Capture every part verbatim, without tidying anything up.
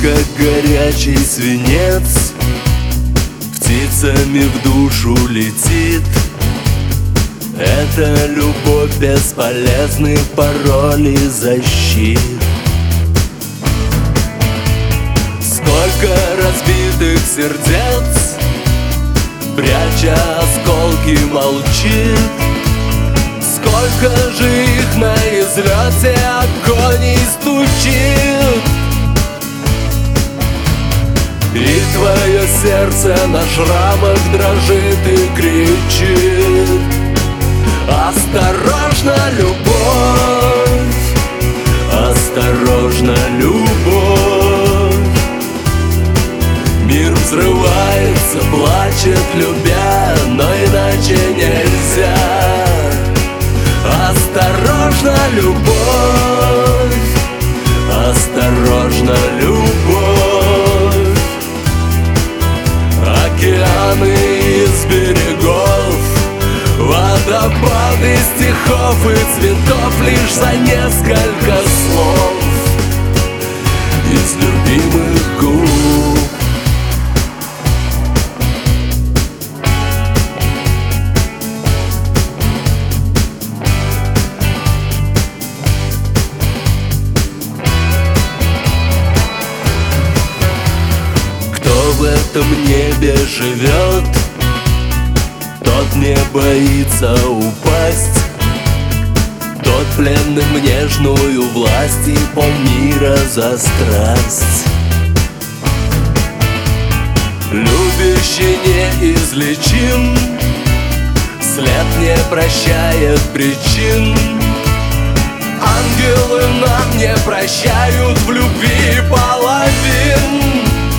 как горячий свинец, птицами в душу летит. Это любовь бесполезных паролей и защит. Сколько разбитых сердец, пряча осколки, молчит. Сколько же их на излете огонь стучит. И твое сердце на шрамах дрожит и кричит: осторожно, любовь, осторожно, любовь. Мир взрывается, плачет, любя, но иначе нельзя. Осторожно, любовь, осторожно, любовь. Океаны из берегов, водопады стихов и цветов лишь за несколько слов из любимых губ. Кто в этом небе живет, тот не боится упасть. Тот пленным нежную власть и полмира за страсть. Любящий неизлечим, след не прощает причин. Ангелы нам не прощают в любви половин.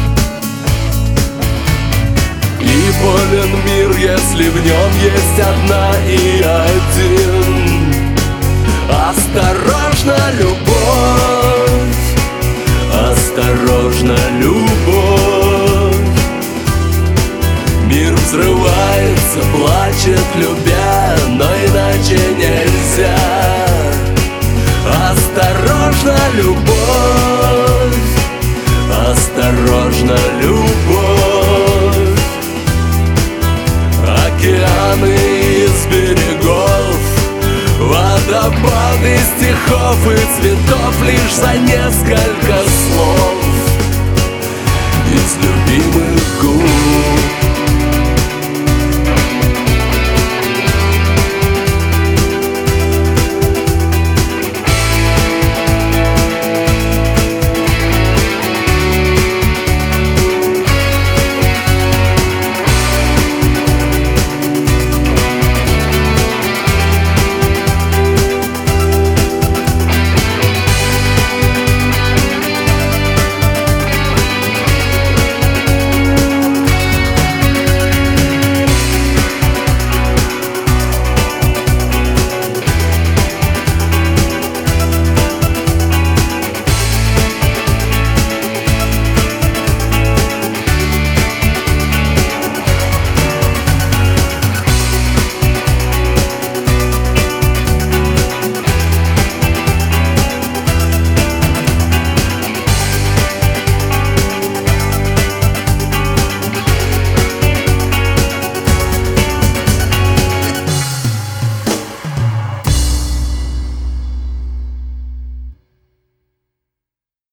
И полен мир, если в нем есть одна и один. Осторожно, любовь, осторожно, любовь. Мир взрывается, плачет, любя, но иначе нельзя. Осторожно, любовь, осторожно, любовь. Океаны из берегов, водопады стихов и цветов лишь за несколько слов